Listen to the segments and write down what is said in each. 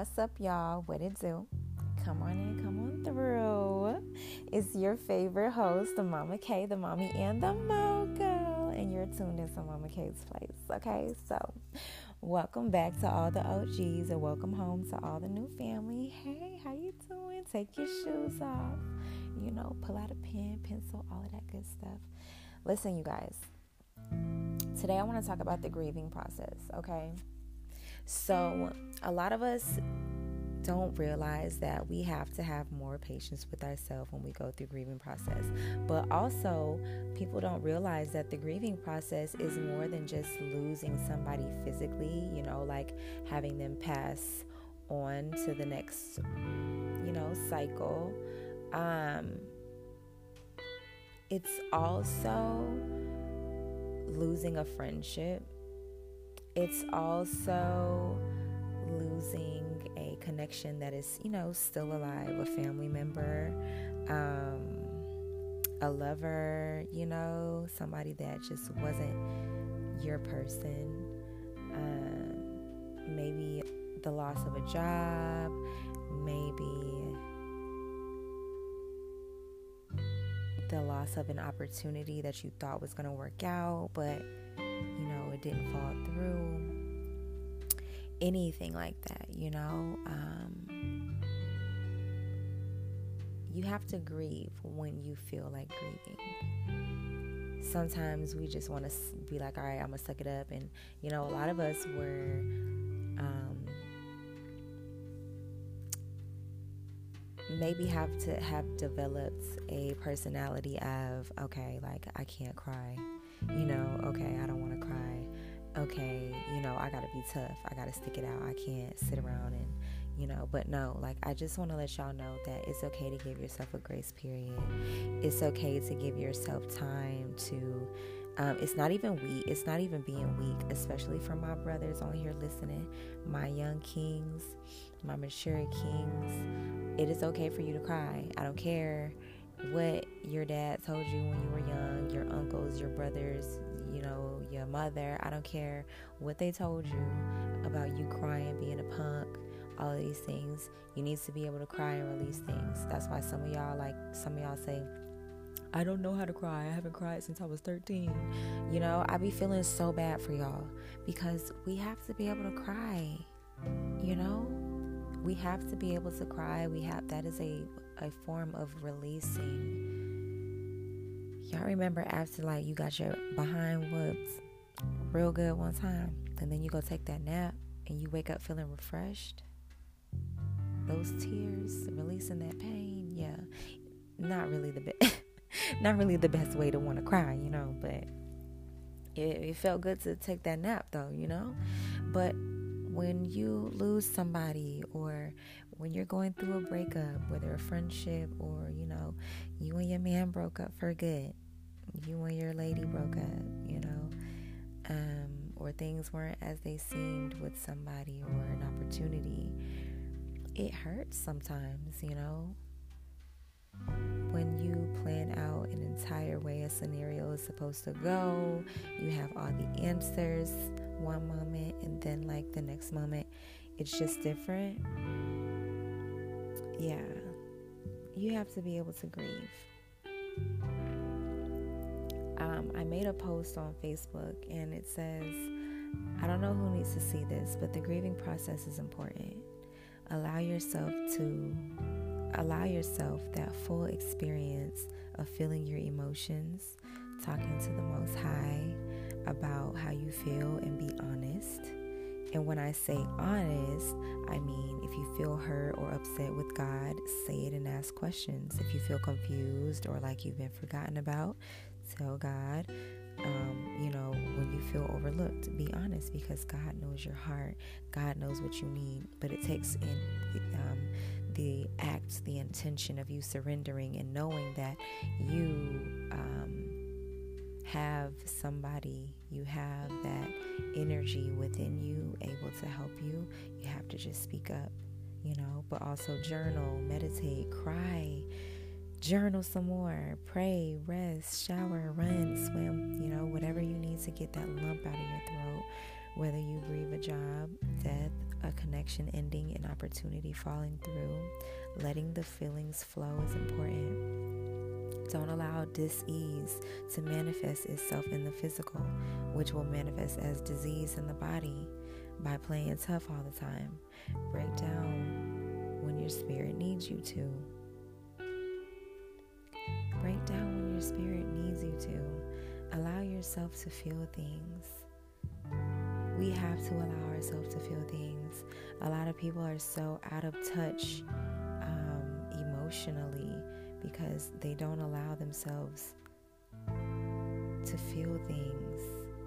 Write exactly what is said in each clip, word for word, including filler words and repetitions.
What's up, y'all? What it do? Come on in, come on through. It's your favorite host, the Mama K, the Mommy, and the Mocha. And you're tuned into Mama K's Place, okay? So, welcome back to all the O Gs and welcome home to all the new family. Hey, how you doing? Take your shoes off. You know, pull out a pen, pencil, all of that good stuff. Listen, you guys. Today I want to talk about the grieving process, okay? So, a lot of us don't realize that we have to have more patience with ourselves when we go through grieving process. But also, people don't realize that the grieving process is more than just losing somebody physically, you know, like having them pass on to the next, you know, cycle. Um, it's also losing a friendship. It's also losing a connection that is, you know, still alive, a family member, um, a lover, you know, somebody that just wasn't your person, um, maybe the loss of a job, maybe the loss of an opportunity that you thought was going to work out, but you know, it didn't fall through. Anything like that, you know. Um, you have to grieve when you feel like grieving. Sometimes we just want to be like, all right, I'm going to suck it up. And, you know, a lot of us were um, maybe have to have developed a personality of, okay, like, I can't cry. You know, okay, I don't want to cry. Okay, you know, I gotta be tough. I gotta stick it out. I can't sit around and, you know, but no, like, I just want to let y'all know that it's okay to give yourself a grace period. It's okay to give yourself time to, um, it's not even weak. It's not even being weak, especially for my brothers on here listening, my young kings, my mature kings. It is okay for you to cry. I don't care what your dad told you when you were young, your uncles, your brothers, you know, your mother. I don't care what they told you about you crying, being a punk, all of these things. You need to be able to cry and release things. That's why some of y'all, like, some of y'all say, I don't know how to cry. I haven't cried since I was thirteen. You know, I be feeling so bad for y'all because we have to be able to cry, you know? We have to be able to cry. We have, that is a, a form of releasing. Y'all remember after, like, you got your behind whooped real good one time, and then you go take that nap, and you wake up feeling refreshed? Those tears, releasing that pain, yeah. Not really the best, not really the best way to want to cry, you know, but it, it felt good to take that nap, though, you know? But when you lose somebody, or when you're going through a breakup, whether a friendship or, you know, you and your man broke up for good, you and your lady broke up, you know, um, or things weren't as they seemed with somebody, or an opportunity, it hurts sometimes, you know. When you plan out an entire way a scenario is supposed to go, you have all the answers one moment, and then, like, the next moment it's just different. Yeah, you have to be able to grieve. um, I made a post on Facebook, and it says, I don't know who needs to see this, but the grieving process is important. Allow yourself to allow yourself that full experience of feeling your emotions, talking to the Most High about how you feel, and be honest. And when I say honest, I mean, if you feel hurt or upset with God, say it and ask questions. If you feel confused or like you've been forgotten about, tell God. Um, you know, when you feel overlooked, be honest, because God knows your heart. God knows what you need. But it takes in um, the act, the intention of you surrendering and knowing that you um, have somebody, you have that energy within you able to help you. You have to just speak up, you know, but also journal, meditate, cry, journal some more, pray, rest, shower, run, swim, you know, whatever you need to get that lump out of your throat. Whether you grieve a job, death, a connection ending, an opportunity falling through, letting the feelings flow is important. Don't allow dis-ease to manifest itself in the physical, which will manifest as disease in the body by playing tough all the time. Break down when your spirit needs you to. Break down when your spirit needs you to. Allow yourself to feel things. We have to allow ourselves to feel things. A lot of people are so out of touch um, emotionally because they don't allow themselves to feel things.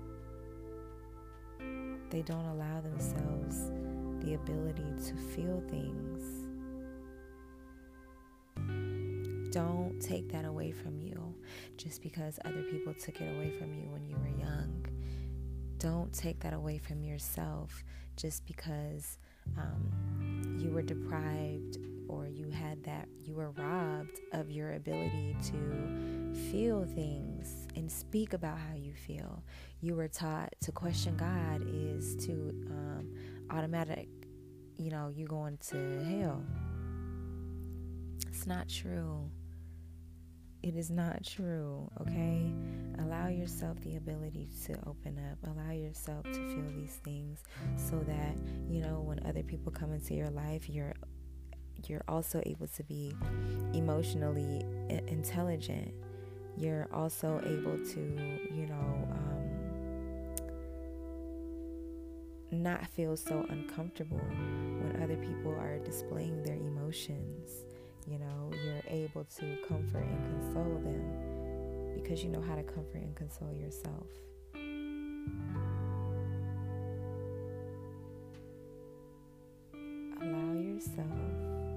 They don't allow themselves the ability to feel things. Don't take that away from you just because other people took it away from you when you were young. Don't take that away from yourself just because um, you were deprived or you had that, you were robbed of your ability to feel things and speak about how you feel. You were taught to question God is to um, automatic, you know, you going to hell. It's not true. It is not true, okay? Allow yourself the ability to open up. Allow yourself to feel these things so that, you know, when other people come into your life, you're you're also able to be emotionally intelligent. You're also able to, you know, um, not feel so uncomfortable when other people are displaying their emotions. You know, you're able to comfort and console them because you know how to comfort and console yourself. Allow yourself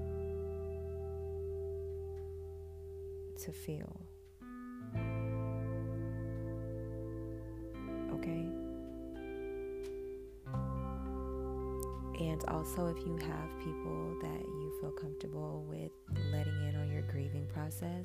to feel. Okay? And also, if you have people that you feel comfortable with letting in on your grieving process,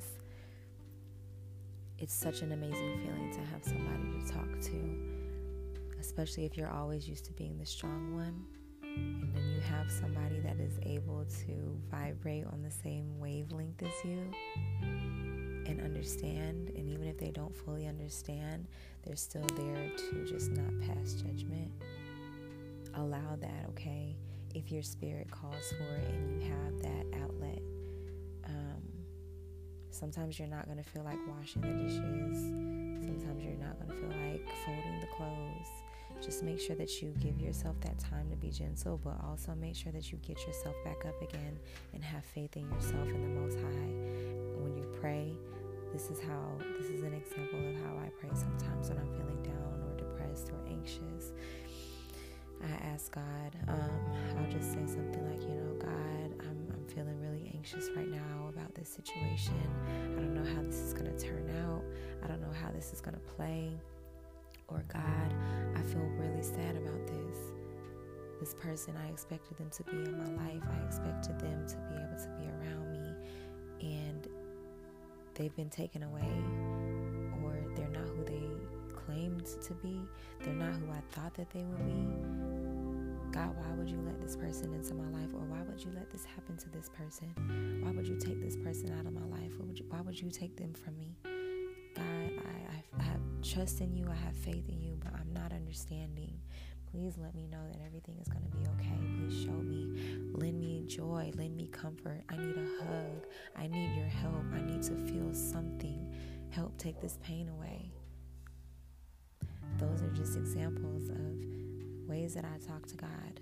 it's such an amazing feeling to have somebody to talk to, especially if you're always used to being the strong one, and then you have somebody that is able to vibrate on the same wavelength as you and understand, and even if they don't fully understand, they're still there to just not pass judgment. Allow that, okay? If your spirit calls for it and you have that outlet. Um, sometimes you're not going to feel like washing the dishes. Sometimes you're not going to feel like folding the clothes. Just make sure that you give yourself that time to be gentle, but also make sure that you get yourself back up again and have faith in yourself and the Most High. When you pray, this is how, this is an example of how I pray sometimes when I'm feeling down or depressed or anxious. I ask God, um, I'll just say something like, you know, God, I'm, I'm feeling really anxious right now about this situation. I don't know how this is going to turn out. I don't know how this is going to play. Or God, I feel really sad about this. This person, I expected them to be in my life. I expected them to be able to be around me. And they've been taken away, or they're not who they claimed to be. They're not who I thought that they would be. God, why would you let this person into my life? Or why would you let this happen to this person? Why would you take this person out of my life? Why would you, why would you take them from me? God, I, I, I have trust in you. I have faith in you, but I'm not understanding. Please let me know that everything is going to be okay. Please show me. Lend me joy. Lend me comfort. I need a hug. I need your help. I need to feel something. Help take this pain away. Those are just examples of ways that I talk to God.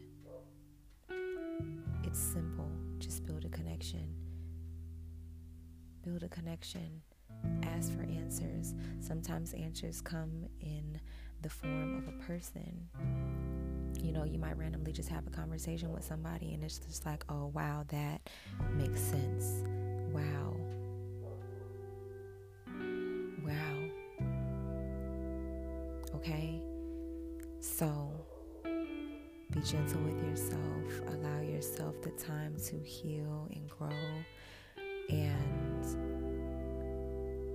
It's simple. Just build a connection. Build a connection. Ask for answers. Sometimes answers come in the form of a person. You know, you might randomly just have a conversation with somebody and it's just like, oh, wow, that makes sense. Wow. Wow. Okay? So, be gentle with yourself. Allow yourself the time to heal and grow. And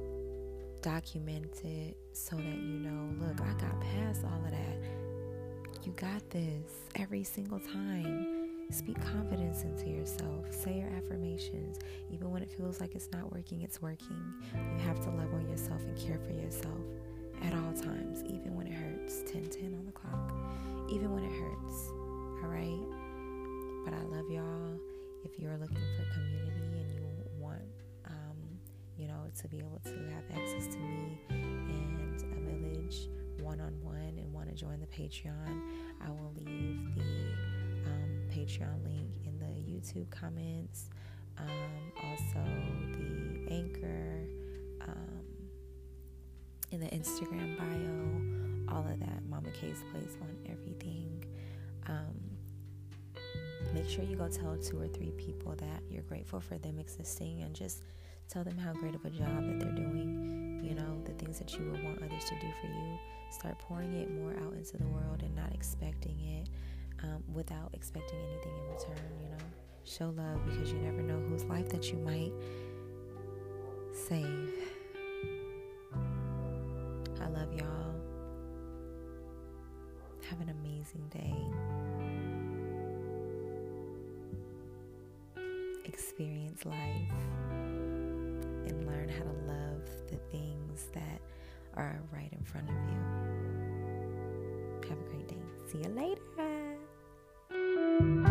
document it so that you know, look, I got past all of that. You got this every single time. Speak confidence into yourself. Say your affirmations. Even when it feels like it's not working, it's working. You have to love on yourself and care for yourself at all times, even when it hurts. ten ten on the clock. Even when it hurts. All right? But I love y'all. If you're looking for community and you want, um, you know, to be able to have access to me and a village one-on-one and want to join the Patreon, I will leave the um, Patreon link in the YouTube comments. Um, also the Anchor, um, in the Instagram bio, all of that. Mama K's Place on everything. Um, Make sure you go tell two or three people that you're grateful for them existing, and just tell them how great of a job that they're doing. You know, the things that you would want others to do for you. Start pouring it more out into the world and not expecting it, um, without expecting anything in return, you know. Show love, because you never know whose life that you might save. I love y'all. Have an amazing day. Experience life and learn how to love the things that are right in front of you. Have a great day. See you later.